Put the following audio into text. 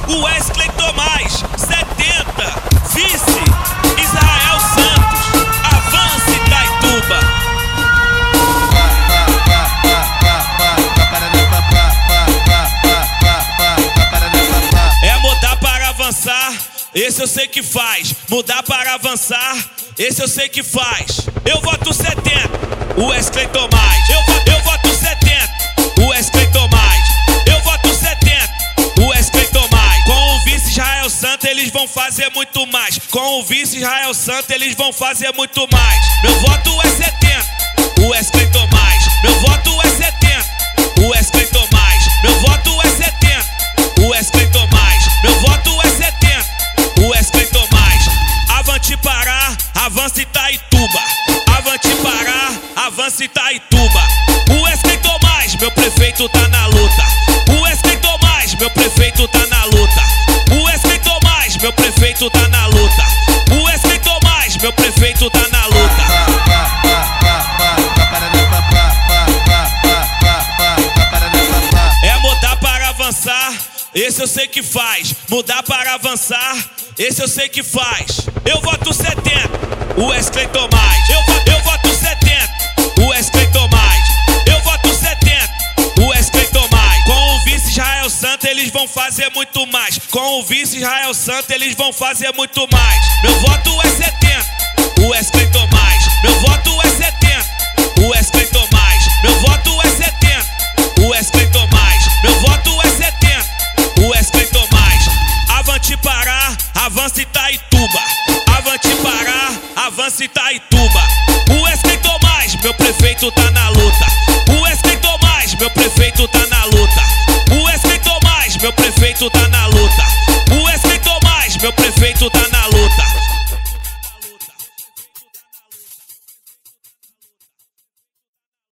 o Wesley Tomás, 70, vice, Israel Santos, avance Itaituba. É mudar para avançar, esse eu sei que faz. Mudar para avançar, esse eu sei que faz. Eu voto 70, o Wesley Tomás. Eu voto 70, o Wesley Tomás. Eu voto 70, o Wesley Tomás. Com o vice Israel Santos eles vão fazer muito mais. Com o vice Israel Santos eles vão fazer muito mais. Meu voto é 70, o Wesley Tomás. Meu voto é 70, o Wesley Tomás. Meu voto é 70, o Wesley Tomás. Meu voto é 70, o Wesley Tomás. Avante Pará, avance Itaituba. Avante Pará, avance Itaituba. O Wesley Tomás, meu prefeito tá na luta. O Wesley Tomás, meu prefeito tá na luta. O Wesley Tomás, meu prefeito tá na luta. O Wesley Tomás, meu prefeito tá na luta. É mudar para avançar, esse eu sei que faz. Mudar para avançar, esse eu sei que faz. Eu voto 70, o Wesley Tomás. Eu voto 70, o Wesley Tomás. Eu voto 70, o Wesley Tomás. Com o vice Israel Santos eles vão fazer muito mais. Com o vice Israel Santos eles vão fazer muito mais. Meu voto é 70, o Wesley Tomás. Meu voto é 70, o Wesley Tomás. Meu voto é 70, o Wesley Tomás. Meu voto é 70, o Wesley Tomás. Avante Pará, avance Itaituba. Avante Pará, avance Itaituba. O Wesley Tomás, meu prefeito tá na luta. O Wesley Tomás, meu prefeito tá na luta. O Wesley Tomás, meu prefeito tá na luta. O Wesley Tomás, meu prefeito tá na luta.